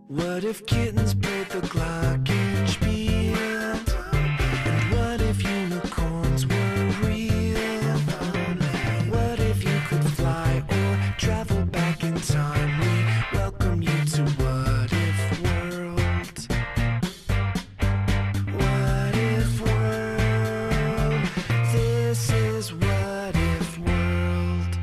What if kittens played the glockenspiel? And what if unicorns were real? What if you could fly or travel back in time? We welcome you to What If World. What If World. This is What If World.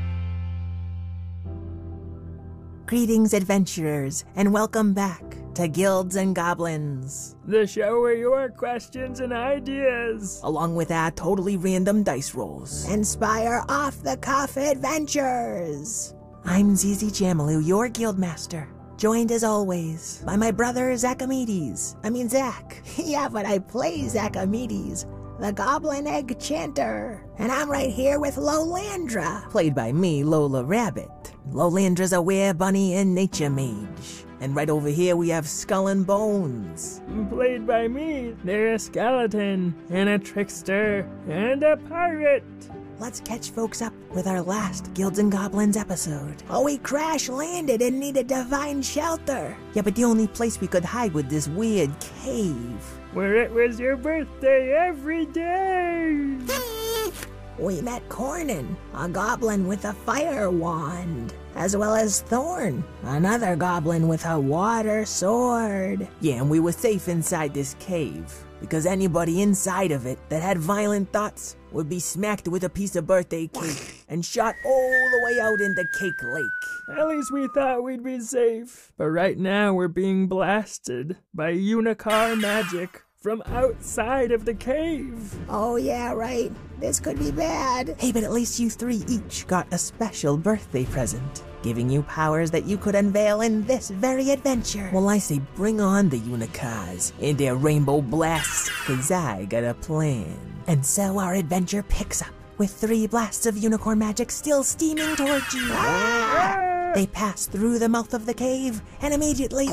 Greetings, adventurers, and welcome back to Guilds and Goblins, the show where your questions and ideas, along with our totally random dice rolls, inspire off-the-cuff adventures. I'm Zizi Jamalu, your guildmaster, joined as always by my brother Zach. Yeah, but I play Zach, the Goblin Egg Chanter. And I'm right here with Lolandra, played by me, Lola Rabbit. Lolandra's a were-bunny and nature mage. And right over here we have Skull and Bones, played by me. They're a skeleton, and a trickster, and a pirate. Let's catch folks up with our last Guilds and Goblins episode. Oh, we crash-landed and needed to find shelter. Yeah, but the only place we could hide was this weird cave, where it was your birthday every day. We met Cornin, a goblin with a fire wand, as well as Thorn, another goblin with a water sword. Yeah, and we were safe inside this cave, because anybody inside of it that had violent thoughts would be smacked with a piece of birthday cake and shot all the way out into Cake Lake. At least we thought we'd be safe. But right now we're being blasted by Unicar magic from outside of the cave. Oh yeah, right. This could be bad. Hey, but at least you three each got a special birthday present, giving you powers that you could unveil in this very adventure. Well, I say bring on the Unicars and their rainbow blasts, cause I got a plan. And so our adventure picks up with 3 blasts of unicorn magic still steaming towards you. Ah! They pass through the mouth of the cave and immediately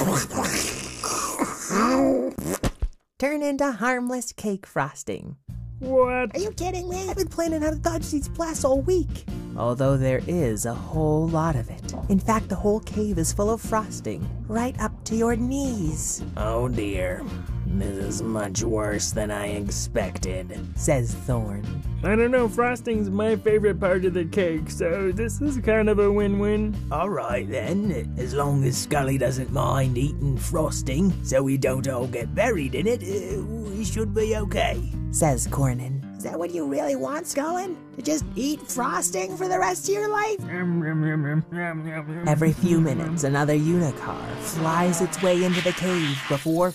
turn into harmless cake frosting. What? Are you kidding me? I've been planning how to dodge these blasts all week. Although there is a whole lot of it. In fact, the whole cave is full of frosting, right up to your knees. Oh dear, this is much worse than I expected, says Thorn. I don't know, frosting's my favorite part of the cake, so this is kind of a win-win. Alright then, as long as Scully doesn't mind eating frosting, so we don't all get buried in it, we should be okay, says Cornin. Is that what you really want, Skullin? To just eat frosting for the rest of your life? Every few minutes, another Unicar flies its way into the cave before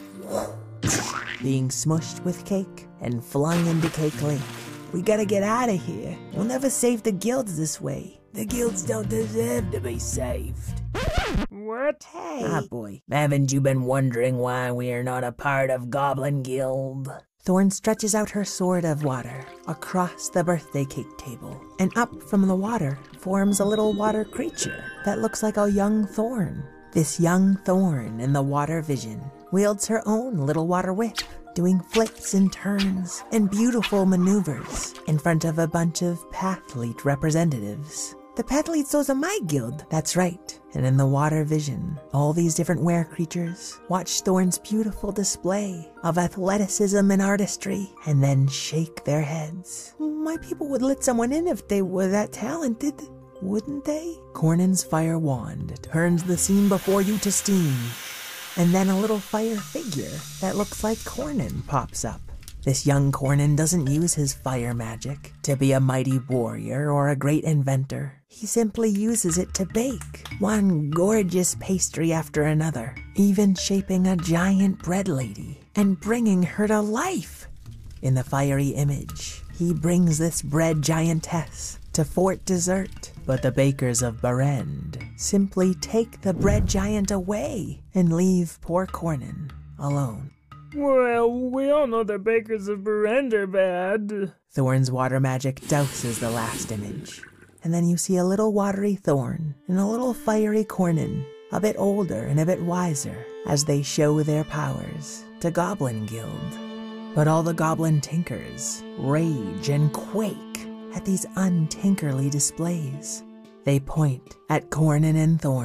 being smushed with cake and flung into Cake Lake. We gotta get out of here. We'll never save the guilds this way. The guilds don't deserve to be saved. What? Hey. Ah, boy. Haven't you been wondering why we are not a part of Goblin Guild? Thorn stretches out her sword of water across the birthday cake table, and up from the water forms a little water creature that looks like a young Thorn. This young Thorn in the water vision wields her own little water whip, doing flips and turns and beautiful maneuvers in front of a bunch of Pathlete representatives. The Pathletes, those are my guild. That's right. And in the water vision, all these different were creatures watch Thorn's beautiful display of athleticism and artistry, and then shake their heads. My people would let someone in if they were that talented, wouldn't they? Cornin's fire wand turns the scene before you to steam, and then a little fire figure that looks like Cornin pops up. This young Cornin doesn't use his fire magic to be a mighty warrior or a great inventor. He simply uses it to bake one gorgeous pastry after another, even shaping a giant bread lady and bringing her to life. In the fiery image, he brings this bread giantess to Fort Dessert, but the bakers of Barend simply take the bread giant away and leave poor Cornin alone. Well, we all know the bakers of Barend are bad. Thorn's water magic douses the last image, and then you see a little watery Thorn and a little fiery Cornin, a bit older and a bit wiser, as they show their powers to Goblin Guild. But all the goblin tinkers rage and quake at these untinkerly displays. They point at Cornin and Thorn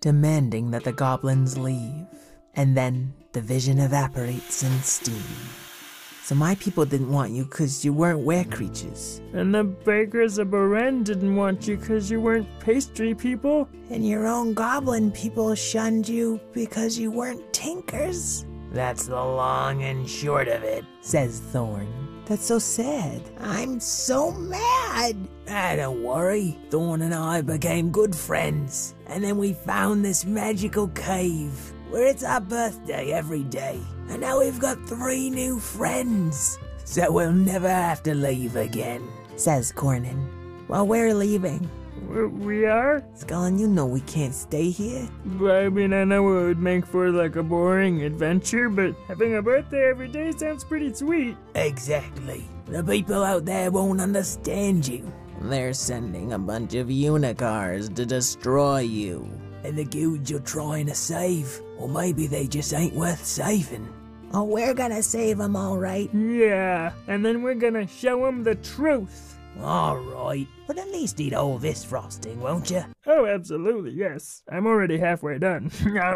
demanding that the goblins leave. And then the vision evaporates in steam. So my people didn't want you because you weren't were creatures. And the bakers of Beren didn't want you because you weren't pastry people. And your own goblin people shunned you because you weren't tinkers. That's the long and short of it, says Thorn. That's so sad. I'm so mad. Don't worry. Thorn and I became good friends. And then we found this magical cave where it's our birthday every day. And now we've got 3 new friends. So we'll never have to leave again, says Cornin. Well, we're leaving. We are? Scullin, you know we can't stay here. I mean, I know it would make for like a boring adventure, but having a birthday every day sounds pretty sweet. Exactly. The people out there won't understand you. They're sending a bunch of unicars to destroy you. And the guilds you're trying to save. Or maybe they just ain't worth saving. Oh, we're gonna save them all right. Yeah, and then we're gonna show them the truth. Alright, but at least eat all this frosting, won't you? Oh, absolutely, yes. I'm already halfway done.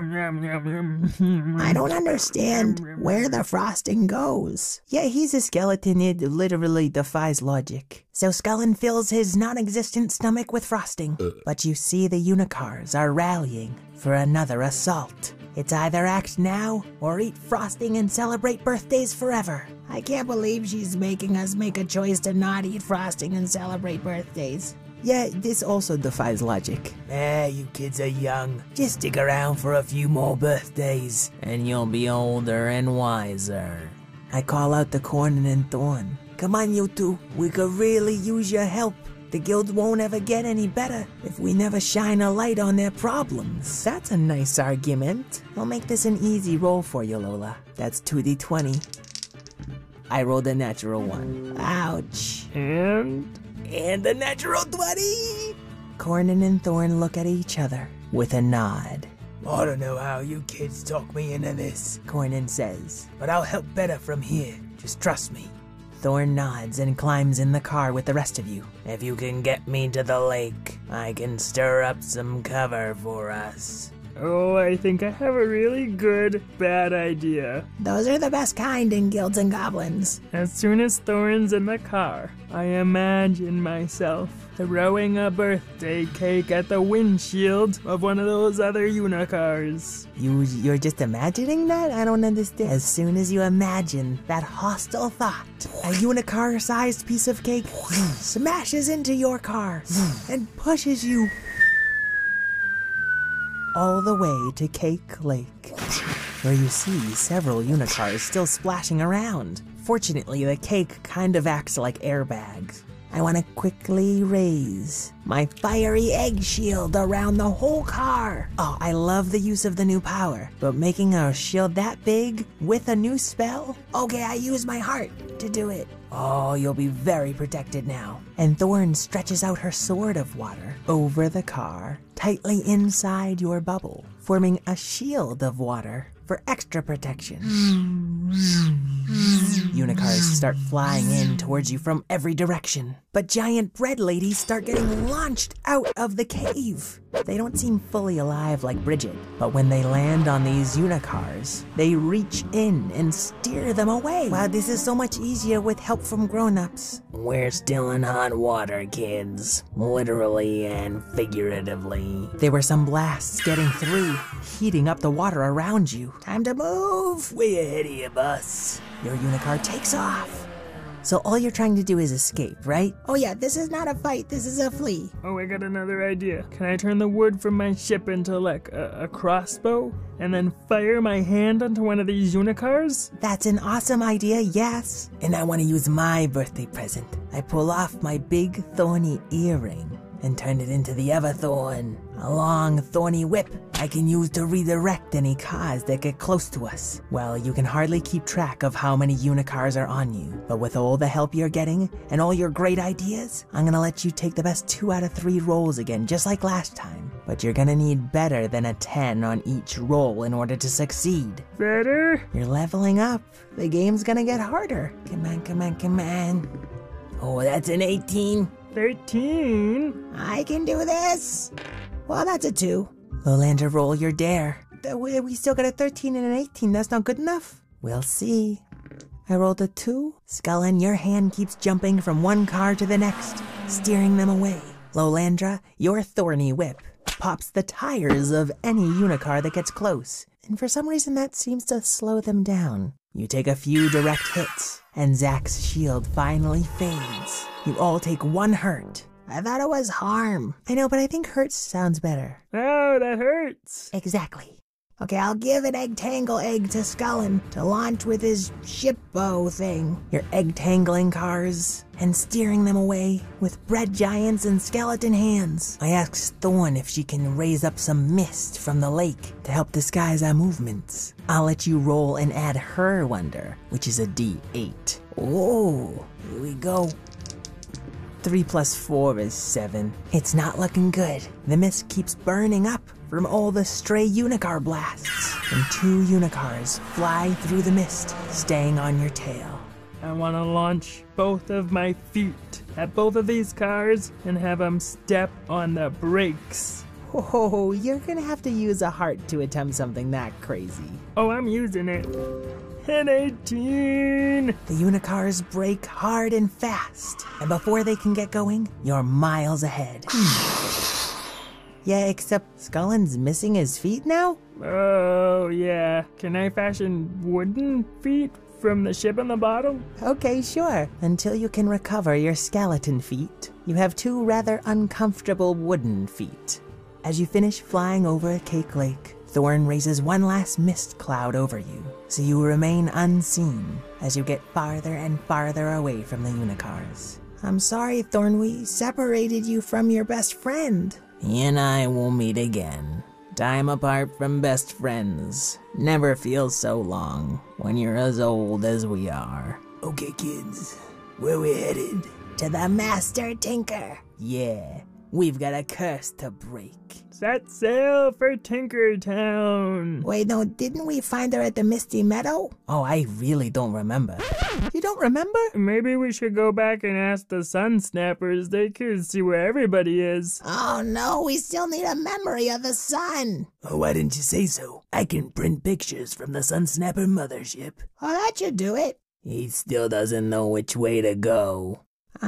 I don't understand where the frosting goes. Yeah, he's a skeleton. It literally defies logic. So Scullin fills his non-existent stomach with frosting. But you see the unicars are rallying for another assault. It's either act now or eat frosting and celebrate birthdays forever. I can't believe she's making us make a choice to not eat frosting and celebrate birthdays. Yeah, this also defies logic. You kids are young. Just stick around for a few more birthdays, and you'll be older and wiser. I call out to Cornin and Thorn. Come on, you two. We could really use your help. The guild won't ever get any better if we never shine a light on their problems. That's a nice argument. I'll make this an easy roll for you, Lola. That's 2d20. I rolled a natural 1. Ouch. And a natural 20! Cornin and Thorn look at each other with a nod. I don't know how you kids talk me into this, Cornin says, but I'll help better from here. Just trust me. Thorn nods and climbs in the car with the rest of you. If you can get me to the lake, I can stir up some cover for us. oh, I think I have a really good, bad idea. Those are the best kind in guilds and goblins. As soon as Thorn's in the car, I imagine myself throwing a birthday cake at the windshield of one of those other unicars. You're just imagining that? I don't understand. As soon as you imagine that hostile thought, a unicar-sized piece of cake smashes into your car and pushes you all the way to Cake Lake, where you see several unicars still splashing around. Fortunately, the cake kind of acts like airbags. I want to quickly raise my fiery egg shield around the whole car. Oh, I love the use of the new power, but making a shield that big with a new spell? Okay, I use my heart to do it. Oh, you'll be very protected now. And Thorn stretches out her sword of water over the car, tightly inside your bubble, forming a shield of water for extra protection. Unicars start flying in towards you from every direction, but giant bread ladies start getting launched out of the cave. They don't seem fully alive like Bridget, but when they land on these unicars, they reach in and steer them away. Wow, this is so much easier with help from grown-ups. We're still in hot water, kids. Literally and figuratively. There were some blasts getting through, heating up the water around you. Time to move! Way ahead of you, boss. Your unicar takes off. So all you're trying to do is escape, right? Oh yeah, this is not a fight, this is a flee. Oh, I got another idea. Can I turn the wood from my ship into like a crossbow and then fire my hand onto one of these unicars? That's an awesome idea, yes. And I want to use my birthday present. I pull off my big thorny earring and turn it into the Everthorn, a long thorny whip I can use to redirect any cars that get close to us. Well, you can hardly keep track of how many unicars are on you, but with all the help you're getting and all your great ideas, I'm gonna let you take the best 2 out of 3 rolls again, just like last time. But you're gonna need better than a 10 on each roll in order to succeed. Better? You're leveling up. The game's gonna get harder. Come on, come on, come on. Oh, that's an 18. 13? I can do this. Well, that's a 2. Lowlander, roll your dare. We still got a 13 and an 18. That's not good enough? We'll see. I rolled a 2. Scullin, your hand keeps jumping from one car to the next, steering them away. Lowlandra, your thorny whip pops the tires of any unicar that gets close, and for some reason that seems to slow them down. You take a few direct hits, and Zach's shield finally fades. You all take 1 hurt. I thought it was harm. I know, but I think hurt sounds better. Oh, that hurts. Exactly. Okay, I'll give an egg-tangle egg to Scullin to launch with his ship bow thing. You're egg-tangling cars and steering them away with bread giants and skeleton hands. I ask Thorn if she can raise up some mist from the lake to help disguise our movements. I'll let you roll and add her wonder, which is a D8. Oh, here we go. 3 plus 4 is 7. It's not looking good. The mist keeps burning up from all the stray unicar blasts, and 2 unicars fly through the mist, staying on your tail. I want to launch both of my feet at both of these cars and have them step on the brakes. Oh, you're gonna have to use a heart to attempt something that crazy. Oh, I'm using it. An 18! The unicars brake hard and fast, and before they can get going, you're miles ahead. Yeah, except Scullin's missing his feet now? Oh, yeah. Can I fashion wooden feet from the ship in the bottom? Okay, sure. Until you can recover your skeleton feet, you have 2 rather uncomfortable wooden feet. As you finish flying over Cake Lake, Thorn raises one last mist cloud over you, so you remain unseen as you get farther and farther away from the unicars. I'm sorry, Thorn, we separated you from your best friend. He and I will meet again. Time apart from best friends never feels so long when you're as old as we are. Okay, kids, where we headed? To the Master Tinker. Yeah, we've got a curse to break. Set sail for Tinkertown. Wait, no, didn't we find her at the Misty Meadow? Oh, I really don't remember. You don't remember? Maybe we should go back and ask the Sun Snappers. They could see where everybody is. Oh no, we still need a memory of the sun. Oh, why didn't you say so? I can print pictures from the Sun Snapper mothership. Oh, that should do it. He still doesn't know which way to go.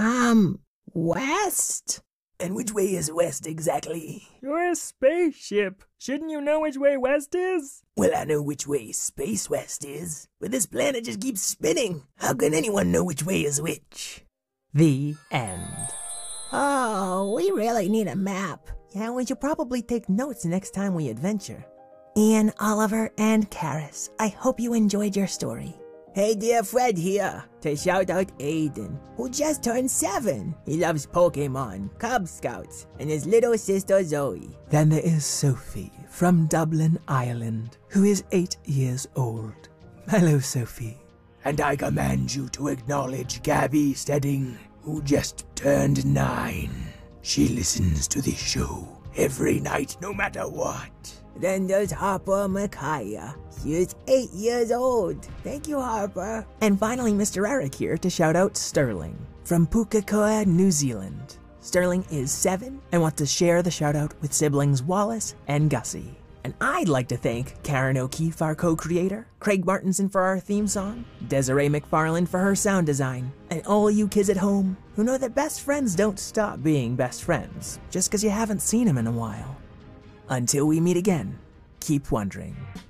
West? And which way is west exactly? You're a spaceship. Shouldn't you know which way west is? Well, I know which way space west is, but this planet just keeps spinning. How can anyone know which way is which? The end. Oh, we really need a map. Yeah, we should probably take notes next time we adventure. Ian, Oliver, and Karis, I hope you enjoyed your story. Hey dear, Fred here to shout out Aiden, who just turned 7. He loves Pokemon, Cub Scouts, and his little sister Zoe. Then there is Sophie from Dublin, Ireland, who is 8 years old. Hello, Sophie. And I command you to acknowledge Gabby Stedding, who just turned 9. She listens to this show every night, no matter what. Then there's Harper Micaiah. She is 8 years old. Thank you, Harper. And finally, Mr. Eric here to shout out Sterling from Pukekohe, New Zealand. Sterling is 7 and wants to share the shout out with siblings Wallace and Gussie. And I'd like to thank Karen O'Keefe, our co-creator, Craig Martinson for our theme song, Desiree McFarland for her sound design, and all you kids at home who know that best friends don't stop being best friends just because you haven't seen them in a while. Until we meet again, keep wondering.